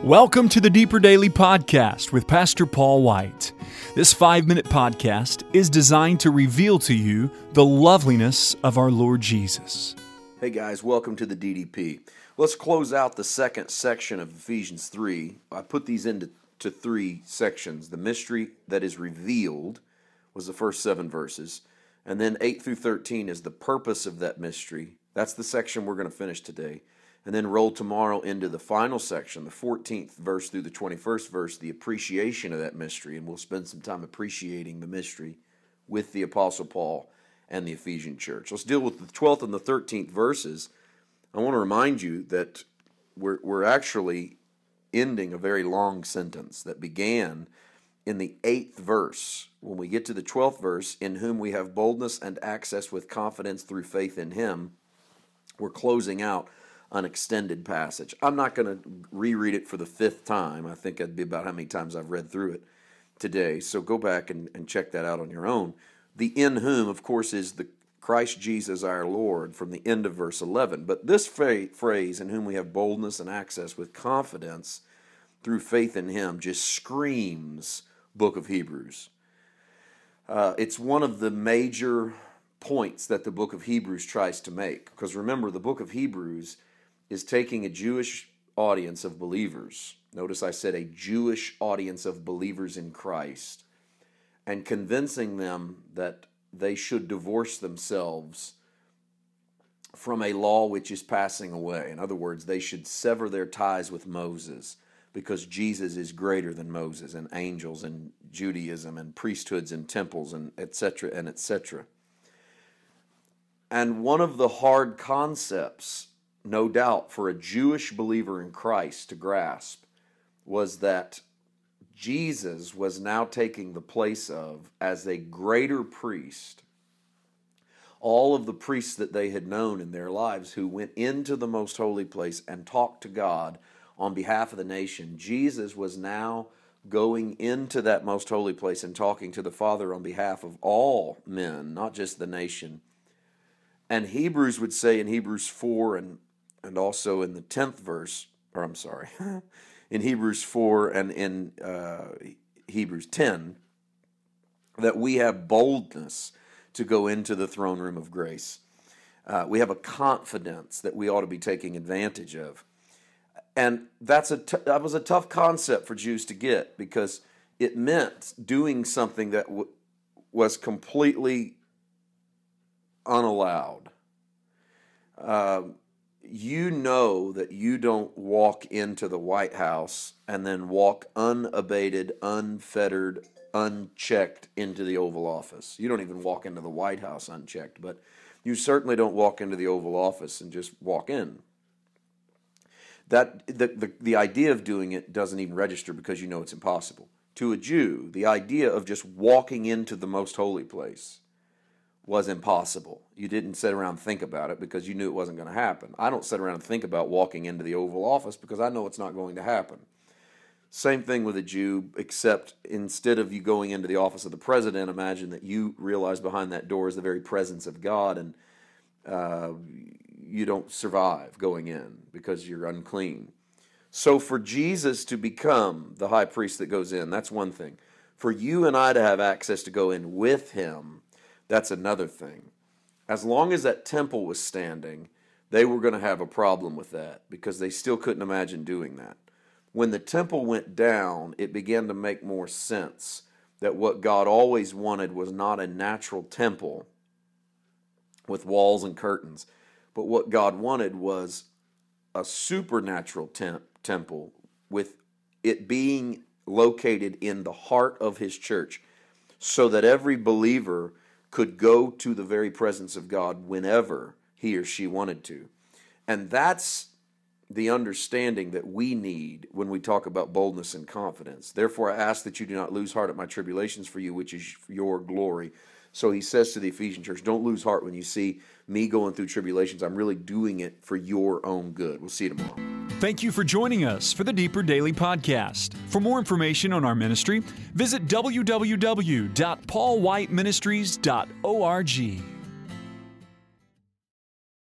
Welcome to the Deeper Daily Podcast with Pastor Paul White. This 5-minute podcast is designed to reveal to you the loveliness of our Lord Jesus. Hey guys, welcome to the DDP. Let's close out the second section of Ephesians 3. I put these into three sections. The mystery that is revealed was the first 7 verses. And then 8 through 13 is the purpose of that mystery. That's the section we're going to finish today. And then roll tomorrow into the final section, the 14th verse through the 21st verse, the appreciation of that mystery. And we'll spend some time appreciating the mystery with the Apostle Paul and the Ephesian church. Let's deal with the 12th and the 13th verses. I want to remind you that we're actually ending a very long sentence that began in the 8th verse. When we get to the 12th verse, in whom we have boldness and access with confidence through faith in Him, we're closing out an extended passage. I'm not going to reread it for the 5th time. I think that'd be about how many times I've read through it today. So go back and check that out on your own. The in whom, of course, is the Christ Jesus our Lord from the end of verse 11. But this phrase, in whom we have boldness and access with confidence through faith in Him, just screams book of Hebrews. It's one of the major points that the book of Hebrews tries to make. Because remember, the book of Hebrews is taking a Jewish audience of believers. Notice I said a Jewish audience of believers in Christ, and convincing them that they should divorce themselves from a law which is passing away. In other words, they should sever their ties with Moses, because Jesus is greater than Moses and angels and Judaism and priesthoods and temples and etc. and etc. And one of the hard concepts, no doubt, for a Jewish believer in Christ to grasp was that Jesus was now taking the place of, as a greater priest, all of the priests that they had known in their lives who went into the most holy place and talked to God on behalf of the nation. Jesus was now going into that most holy place and talking to the Father on behalf of all men, not just the nation. And Hebrews would say in Hebrews 4 and also in the 10th verse, or I'm sorry, in Hebrews 4 and in Hebrews 10, that we have boldness to go into the throne room of grace. We have a confidence that we ought to be taking advantage of. And that was a tough concept for Jews to get, because it meant doing something that was completely unallowed. You know that you don't walk into the White House and then walk unabated, unfettered, unchecked into the Oval Office. You don't even walk into the White House unchecked, but you certainly don't walk into the Oval Office and just walk in. That the idea of doing it doesn't even register, because you know it's impossible. To a Jew, the idea of just walking into the most holy place was impossible. You didn't sit around and think about it because you knew it wasn't going to happen. I don't sit around and think about walking into the Oval Office because I know it's not going to happen. Same thing with a Jew, except instead of you going into the office of the president, imagine that you realize behind that door is the very presence of God, and you don't survive going in because you're unclean. So for Jesus to become the high priest that goes in, that's one thing. For you and I to have access to go in with Him, that's another thing. As long as that temple was standing, they were going to have a problem with that, because they still couldn't imagine doing that. When the temple went down, it began to make more sense that what God always wanted was not a natural temple with walls and curtains, but what God wanted was a supernatural temple, with it being located in the heart of His church, so that every believer could go to the very presence of God whenever he or she wanted to. And that's the understanding that we need when we talk about boldness and confidence. Therefore, I ask that you do not lose heart at my tribulations for you, which is your glory. So he says to the Ephesian church, don't lose heart when you see me going through tribulations. I'm really doing it for your own good. We'll see you tomorrow. Thank you for joining us for the Deeper Daily Podcast. For more information on our ministry, visit www.paulwhiteministries.org.